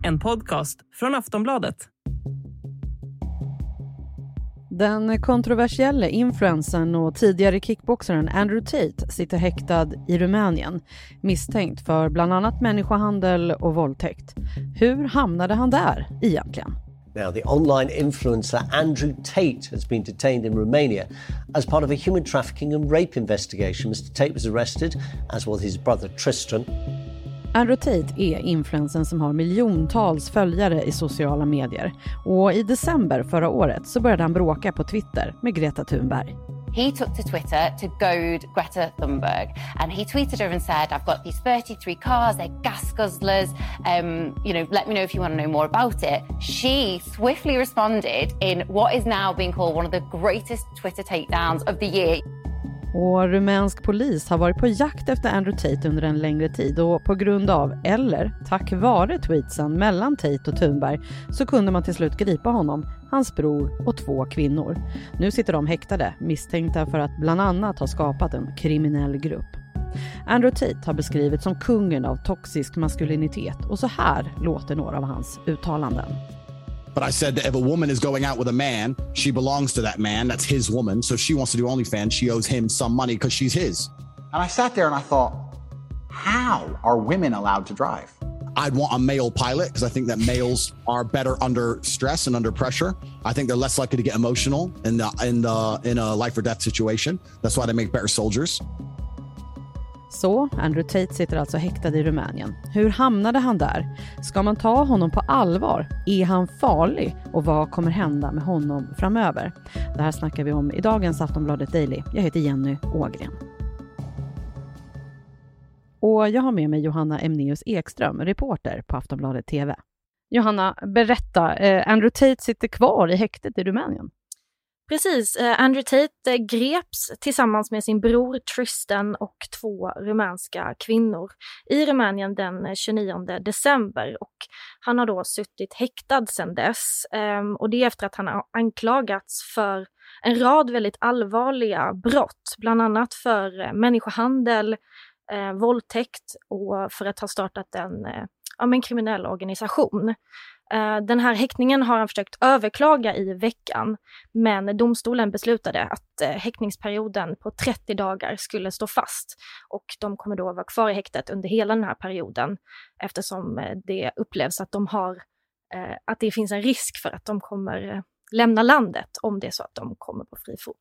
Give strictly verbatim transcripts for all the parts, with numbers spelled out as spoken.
En podcast från Aftonbladet. Den kontroversiella influencern och tidigare kickboxaren Andrew Tate sitter häktad i Rumänien, misstänkt för bland annat människohandel och våldtäkt. Hur hamnade han där egentligen? Now, the online influencer Andrew Tate has been detained in Romania as part of a human trafficking and rape investigation. Mister Tate was arrested, as was his brother Tristan. Andrew Tate är influencern som har miljontals följare i sociala medier. Och i december förra året så började han bråka på Twitter med Greta Thunberg. He took to Twitter to goad Greta Thunberg, and he tweeted her and said, I've got these thirty-three cars, they're gas guzzlers, um, you know, let me know if you want to know more about it. She swiftly responded in what is now being called one of the greatest Twitter takedowns of the year. Och rumänsk polis har varit på jakt efter Andrew Tate under en längre tid, och på grund av, eller tack vare tweetsen mellan Tate och Thunberg, så kunde man till slut gripa honom, hans bror och två kvinnor. Nu sitter de häktade, misstänkta för att bland annat ha skapat en kriminell grupp. Andrew Tate har beskrivits som kungen av toxisk maskulinitet, och så här låter några av hans uttalanden. But I said that if a woman is going out with a man, she belongs to that man. That's his woman. So if she wants to do OnlyFans, she owes him some money because she's his. And I sat there and I thought, how are women allowed to drive? I'd want a male pilot because I think that males are better under stress and under pressure. I think they're less likely to get emotional in the, in the, in a life or death situation. That's why they make better soldiers. Så, Andrew Tate sitter alltså häktad i Rumänien. Hur hamnade han där? Ska man ta honom på allvar? Är han farlig? Och vad kommer hända med honom framöver? Det här snackar vi om i dagens Aftonbladet Daily. Jag heter Jenny Ågren. Och jag har med mig Johanna Emneus Ekström, reporter på Aftonbladet T V. Johanna, berätta. Andrew Tate sitter kvar i häktet i Rumänien. Precis, Andrew Tate greps tillsammans med sin bror Tristan och två rumänska kvinnor i Rumänien den tjugonionde december, och han har då suttit häktad sedan dess, och det är efter att han har anklagats för en rad väldigt allvarliga brott, bland annat för människohandel, våldtäkt och för att ha startat en, ja, en kriminell organisation. Den här häktningen har han försökt överklaga i veckan, men domstolen beslutade att häktningsperioden på trettio dagar skulle stå fast, och de kommer då vara kvar i häktet under hela den här perioden, eftersom det upplevs att de har att det finns en risk för att de kommer lämna landet om det är så att de kommer på fri fot.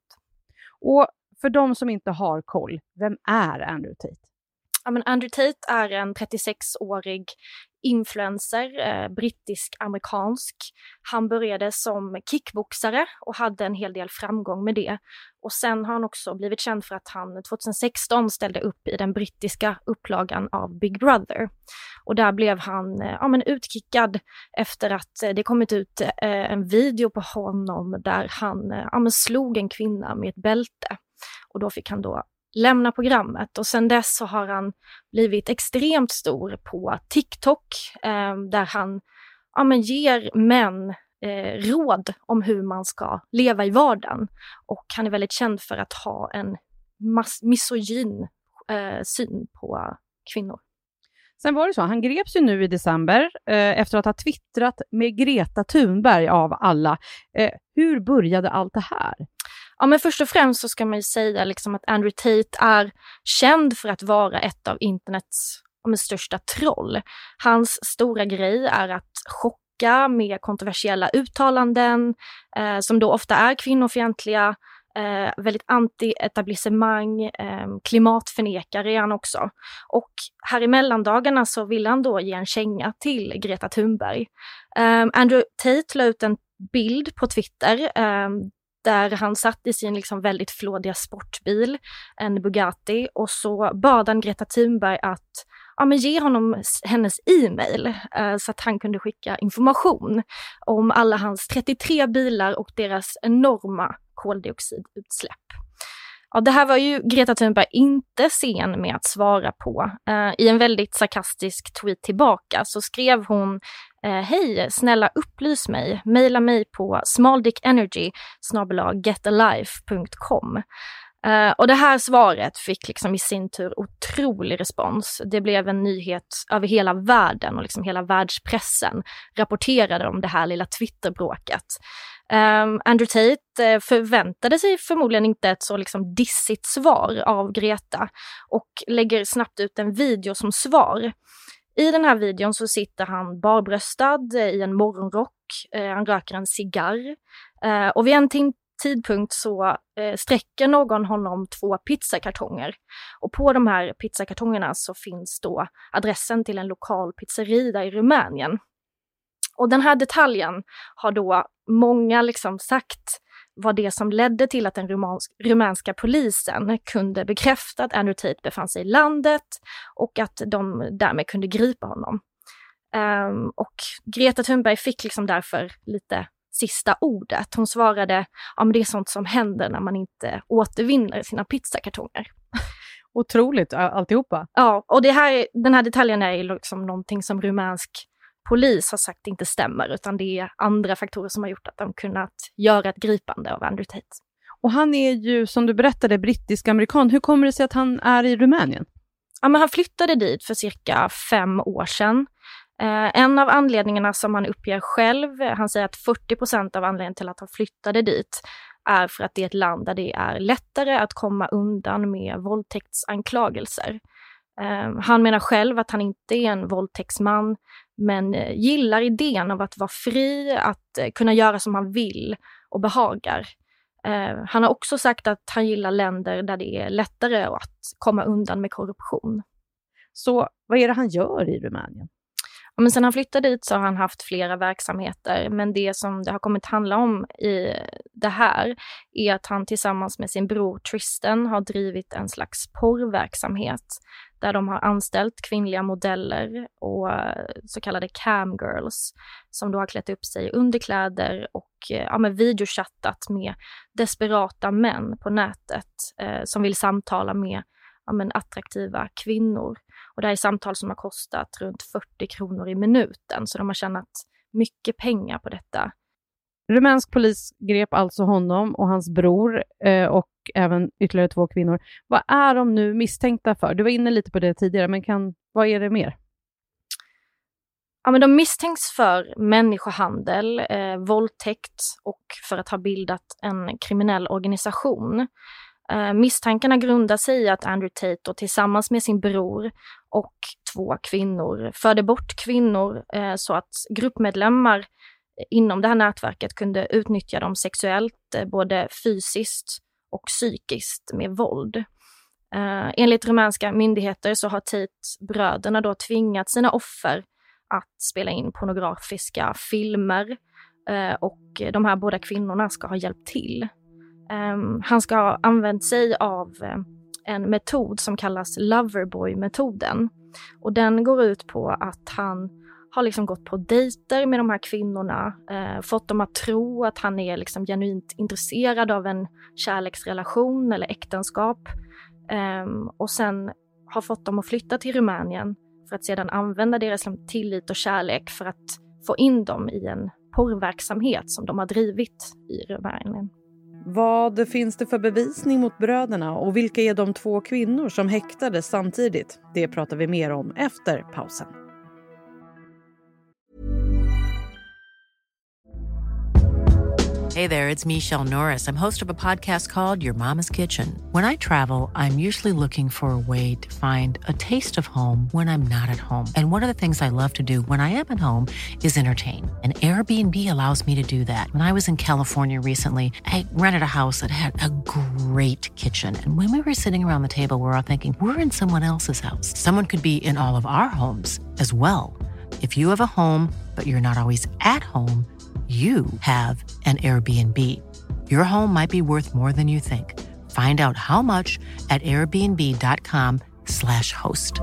Och för de som inte har koll, vem är Andrew Tate? Ja, men Andrew Tate är en trettiosexårig influencer, eh, brittisk-amerikansk. Han började som kickboxare och hade en hel del framgång med det. Och sen har han också blivit känd för att han tjugohundrasexton ställde upp i den brittiska upplagan av Big Brother. Och där blev han eh, ja, men utkickad efter att eh, det kommit ut eh, en video på honom där han eh, ja, men slog en kvinna med ett bälte. Och då fick han då lämna programmet, och sen dess så har han blivit extremt stor på TikTok, eh, där han ja, men ger män eh, råd om hur man ska leva i vardagen, och han är väldigt känd för att ha en mass- misogyn eh, syn på kvinnor. Sen var det så, han greps ju nu i december eh, efter att ha twittrat med Greta Thunberg av alla. Eh, hur började allt det här? Ja, men först och främst så ska man ju säga liksom att Andrew Tate är känd för att vara ett av internets ja, men största troll. Hans stora grej är att chocka med kontroversiella uttalanden eh, som då ofta är kvinnofientliga, eh, väldigt anti-etablissemang, eh, klimatförnekare är han också. Och här i mellandagarna så vill han då ge en känga till Greta Thunberg. Eh, Andrew Tate la ut en bild på Twitter eh, där han satt i sin liksom väldigt flådiga sportbil, en Bugatti, och så bad han Greta Thunberg att ja, men ge honom hennes e-mail eh, så att han kunde skicka information om alla hans trettiotre bilar och deras enorma koldioxidutsläpp. Ja, det här var ju Greta Thunberg inte sen med att svara på. Eh, I en väldigt sarkastisk tweet tillbaka så skrev hon eh, hej, snälla upplys mig. Maila mig på smalldickenergy snabel-a getalife punkt com. Uh, och det här svaret fick liksom i sin tur otrolig respons. Det blev en nyhet över hela världen och liksom hela världspressen rapporterade om det här lilla Twitterbråket. Um, Andrew Tate uh, förväntade sig förmodligen inte ett så liksom dissigt svar av Greta och lägger snabbt ut en video som svar. I den här videon så sitter han barbröstad uh, i en morgonrock, uh, han röker en cigarr uh, och vid en tim- tidpunkt så uh, sträcker någon honom två pizzakartonger och på de här pizzakartongerna så finns då adressen till en lokal pizzeria i Rumänien. Och den här detaljen har då många liksom sagt var det som ledde till att den rumansk, rumänska polisen kunde bekräfta att Andrew Tate befann sig i landet och att de därmed kunde gripa honom. Um, och Greta Thunberg fick liksom därför lite sista ordet. Hon svarade, ja men det är sånt som händer när man inte återvinner sina pizzakartonger. Otroligt alltihopa. Ja, och det här, den här detaljen är liksom någonting som rumänsk polis har sagt inte stämmer, utan det är andra faktorer som har gjort att de kunnat göra ett gripande av Andrew Tate. Och han är ju, som du berättade, brittisk-amerikan. Hur kommer det sig att han är i Rumänien? Ja, men han flyttade dit för cirka fem år sedan. Eh, en av anledningarna som han uppger själv, han säger att fyrtio procent av anledningen till att han flyttade dit är för att det är ett land där det är lättare att komma undan med våldtäktsanklagelser. Eh, han menar själv att han inte är en våldtäktsman, men gillar idén av att vara fri, att eh, kunna göra som han vill och behagar. Eh, han har också sagt att han gillar länder där det är lättare att komma undan med korruption. Så vad är det han gör i Rumänien? Ja, men sen han flyttade dit så har han haft flera verksamheter, men det som det har kommit handla om i det här är att han tillsammans med sin bror Tristan har drivit en slags porrverksamhet där de har anställt kvinnliga modeller och så kallade camgirls som då har klätt upp sig i underkläder och ja, men videochattat med desperata män på nätet eh, som vill samtala med ja, men attraktiva kvinnor. Och det här är samtal som har kostat runt fyrtio kronor i minuten, så de har tjänat mycket pengar på detta. Rumänsk polis grep alltså honom och hans bror eh, och även ytterligare två kvinnor. Vad är de nu misstänkta för? Du var inne lite på det tidigare, men kan, vad är det mer? Ja, men de misstänks för människohandel, eh, våldtäkt och för att ha bildat en kriminell organisation. Eh, misstankarna grundar sig i att Andrew Tate och tillsammans med sin bror och två kvinnor förde bort kvinnor eh, så att gruppmedlemmar inom det här nätverket kunde utnyttja dem sexuellt, eh, både fysiskt och psykiskt med våld. Eh, enligt rumänska myndigheter så har Tate-bröderna då tvingat sina offer att spela in pornografiska filmer eh, och de här båda kvinnorna ska ha hjälpt till. Um, han ska ha använt sig av um, en metod som kallas Loverboy-metoden. Och den går ut på att han har liksom gått på dejter med de här kvinnorna, uh, fått dem att tro att han är liksom genuint intresserad av en kärleksrelation eller äktenskap. Um, och sen har fått dem att flytta till Rumänien för att sedan använda deras liksom, tillit och kärlek för att få in dem i en porrverksamhet som de har drivit i Rumänien. Vad finns det för bevisning mot bröderna och vilka är de två kvinnor som häktades samtidigt? Det pratar vi mer om efter pausen. Hey there, it's Michelle Norris. I'm host of a podcast called Your Mama's Kitchen. When I travel, I'm usually looking for a way to find a taste of home when I'm not at home. And one of the things I love to do when I am at home is entertain. And Airbnb allows me to do that. When I was in California recently, I rented a house that had a great kitchen. And when we were sitting around the table, we were all thinking, we're in someone else's house. Someone could be in all of our homes as well. If you have a home, but you're not always at home, you have an Airbnb. Your home might be worth more than you think. Find out how much at airbnb.com slash host.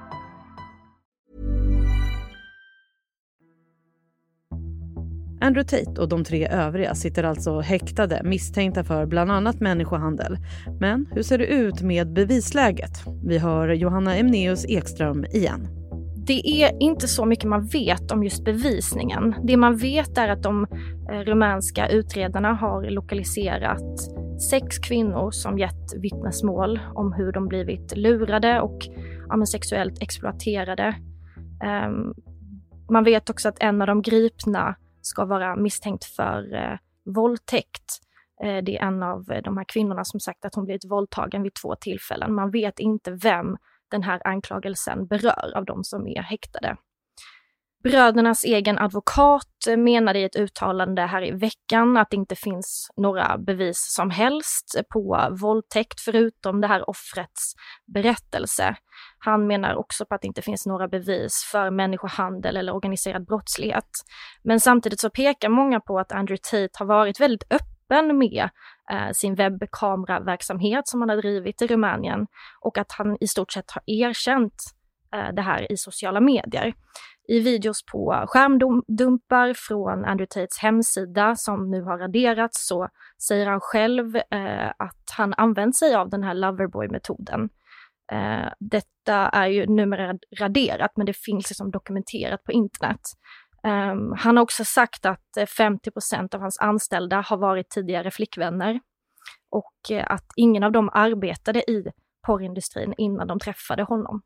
Andrew Tate och de tre övriga sitter alltså häktade, misstänkta för bland annat människohandel. Men hur ser det ut med bevisläget? Vi hör Johanna Emneus Ekström igen. Det är inte så mycket man vet om just bevisningen. Det man vet är att de rumänska utredarna har lokaliserat sex kvinnor som gett vittnesmål om hur de blivit lurade och ja, men sexuellt exploaterade. Um, man vet också att en av de gripna ska vara misstänkt för uh, våldtäkt. Uh, det är en av de här kvinnorna som sagt att hon blivit våldtagen vid två tillfällen. Man vet inte vem den här anklagelsen berör av de som är häktade. Brödernas egen advokat menade i ett uttalande här i veckan att det inte finns några bevis som helst på våldtäkt förutom det här offrets berättelse. Han menar också på att det inte finns några bevis för människohandel eller organiserad brottslighet. Men samtidigt så pekar många på att Andrew Tate har varit väldigt öppen med eh, sin webbkameraverksamhet som han har drivit i Rumänien och att han i stort sett har erkänt eh, det här i sociala medier. I videos på skärmdumpar från Andrew Tates hemsida som nu har raderats så säger han själv eh, att han använt sig av den här Loverboy-metoden. Eh, detta är ju numera raderat men det finns liksom dokumenterat på internet. Eh, han har också sagt att femtio procent av hans anställda har varit tidigare flickvänner och eh, att ingen av dem arbetade i porrindustrin innan de träffade honom.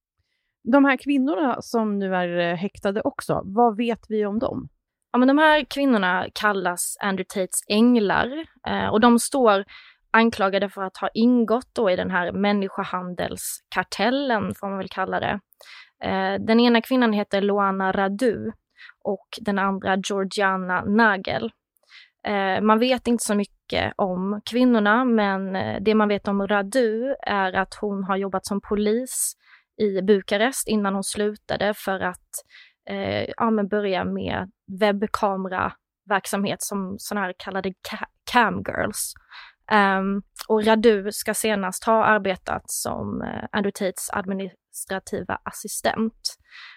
De här kvinnorna som nu är häktade också, vad vet vi om dem? Ja, men de här kvinnorna kallas Andrew Tates änglar eh, och de står anklagade för att ha ingått då i den här människohandelskartellen, får man väl kalla det. Eh, den ena kvinnan heter Loana Radu och den andra Georgiana Nagel. Eh, man vet inte så mycket om kvinnorna, men det man vet om Radu är att hon har jobbat som polis i Bukarest innan hon slutade för att eh, ja, men börja med webbkameraverksamhet som sådana här kallade ca- camgirls. Um, och Radu ska senast ha arbetat som uh, Andrew Tates administrativa assistent.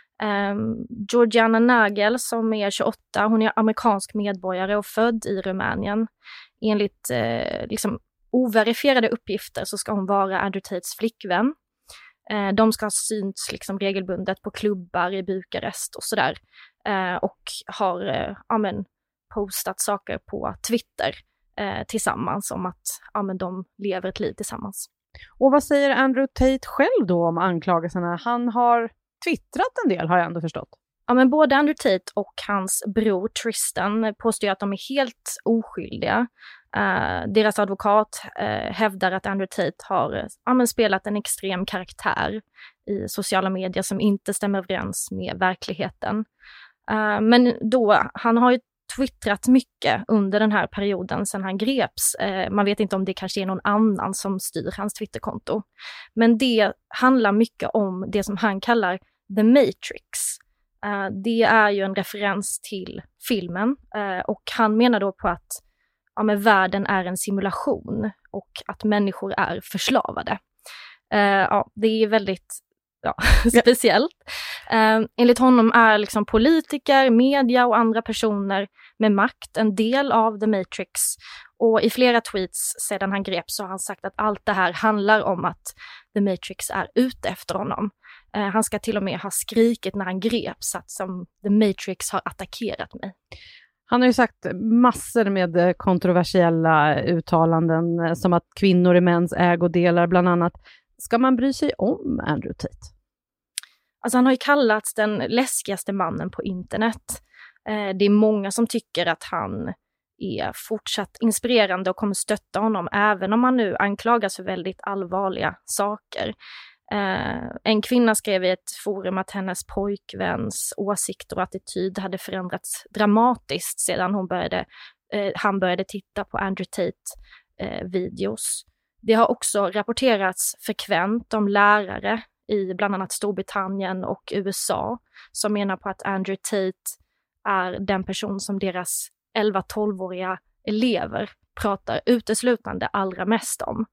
Um, Georgiana Nagel som är tjugoåtta, hon är amerikansk medborgare och född i Rumänien. Enligt uh, liksom overifierade uppgifter så ska hon vara Andrew Tates flickvän. Uh, de ska ha synts liksom regelbundet på klubbar i Bukarest och sådär. Uh, och har uh, ja, men, postat saker på Twitter uh, tillsammans om att ja, men, de lever ett liv tillsammans. Och vad säger Andrew Tate själv då om anklagelserna? Han har twittrat en del, har jag ändå förstått. Ja, men både Andrew Tate och hans bror Tristan påstår att de är helt oskyldiga. Uh, deras advokat uh, hävdar att Andrew Tate har uh, ja, men spelat en extrem karaktär i sociala medier som inte stämmer överens med verkligheten. Uh, men då, han har ju twittrat mycket under den här perioden sedan han greps. Uh, man vet inte om det kanske är någon annan som styr hans Twitterkonto. Men det handlar mycket om det som han kallar The Matrix. Uh, det är ju en referens till filmen uh, och han menar då på att ja, men världen är en simulation och att människor är förslavade. Uh, ja, det är väldigt ja, speciellt. Uh, enligt honom är liksom politiker, media och andra personer med makt en del av The Matrix. Och i flera tweets sedan han greps så har han sagt att allt det här handlar om att The Matrix är ute efter honom. Uh, han ska till och med ha skrikit när han greps att som The Matrix har attackerat mig. Han har ju sagt massor med kontroversiella uttalanden som att kvinnor är mäns ägodelar bland annat. Ska man bry sig om Andrew Tate? Alltså han har ju kallats den läskigaste mannen på internet. Eh, det är många som tycker att han är fortsatt inspirerande och kommer stötta honom även om han nu anklagas för väldigt allvarliga saker. Uh, en kvinna skrev i ett forum att hennes pojkväns åsikter och attityd hade förändrats dramatiskt sedan hon började, uh, han började titta på Andrew Tate uh, videos. Det har också rapporterats frekvent om lärare i bland annat Storbritannien och U S A som menar på att Andrew Tate är den person som deras elva-tolv-åriga elever pratar uteslutande allra mest om.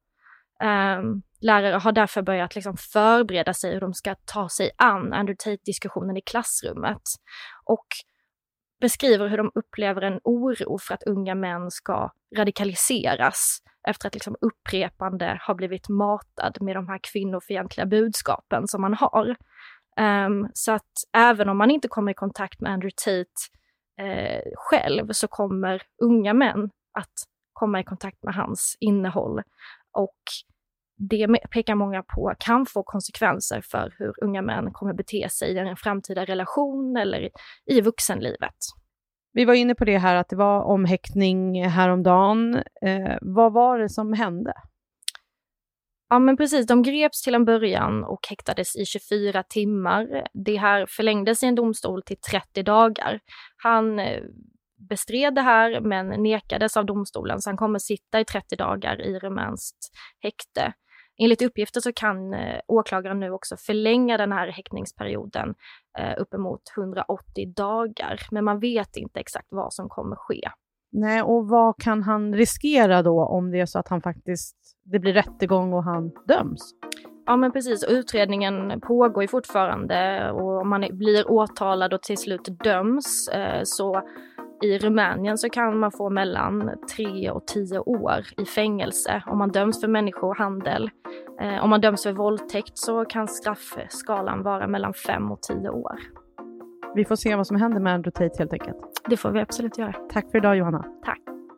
Um, lärare har därför börjat liksom förbereda sig hur de ska ta sig an Andrew Tate-diskussionen i klassrummet och beskriver hur de upplever en oro för att unga män ska radikaliseras efter att liksom upprepande har blivit matad med de här kvinnofientliga budskapen som man har. Um, så att även om man inte kommer i kontakt med Andrew Tate eh, själv så kommer unga män att komma i kontakt med hans innehåll. Och det pekar många på kan få konsekvenser för hur unga män kommer bete sig i en framtida relation eller i vuxenlivet. Vi var inne på det här att det var omhäktning häromdagen. Eh, vad var det som hände? Ja men precis, de greps till en början och häktades i tjugofyra timmar. Det här förlängdes i en domstol till trettio dagar. Han bestred det här men nekades av domstolen, så han kommer sitta i trettio dagar i rumänskt häkte. Enligt uppgifter så kan eh, åklagaren nu också förlänga den här häktningsperioden eh, uppemot hundraåttio dagar. Men man vet inte exakt vad som kommer ske. Nej, och vad kan han riskera då om det är så att han faktiskt, det blir rättegång och han döms? Ja men precis, utredningen pågår ju fortfarande, och om man blir åtalad och till slut döms eh, så i Rumänien så kan man få mellan tre och tio år i fängelse om man döms för människohandel. Eh, om man döms för våldtäkt så kan straffskalan vara mellan fem och tio år. Vi får se vad som händer med Andrew Tate helt enkelt. Det får vi absolut göra. Tack för idag, Johanna. Tack.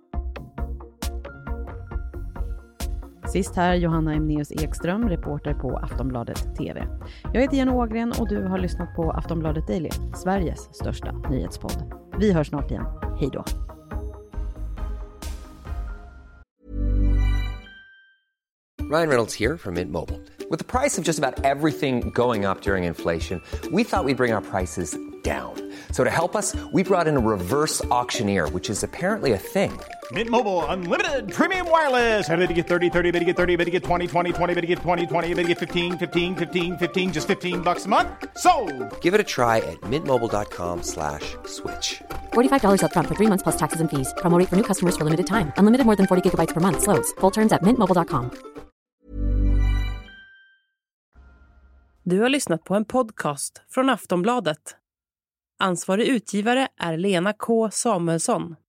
Sist här Johanna Emneus Ekström, reporter på Aftonbladet T V. Jag heter Jenny Ågren och du har lyssnat på Aftonbladet Daily, Sveriges största nyhetspodd. Vi hörs snart igen. Hej då! Ryan Reynolds here from Mint Mobile. With the price of just about everything going up during inflation, we thought we'd bring our prices down. So to help us, we brought in a reverse auctioneer, which is apparently a thing. Mint Mobile Unlimited Premium Wireless. How to get thirty, thirty, how to get thirty, how to get twenty, twenty, twenty, how to get twenty, twenty, how to get fifteen, fifteen, fifteen, fifteen, just fifteen bucks a month? Sold! Give it a try at mintmobile.com slash switch. forty-five dollars up front for three months plus taxes and fees. Promo rate for new customers for limited time. Unlimited more than forty gigabytes per month. Slows full terms at mint mobile dot com. Du har lyssnat på en podcast från Aftonbladet. Ansvarig utgivare är Lena K. Samuelsson.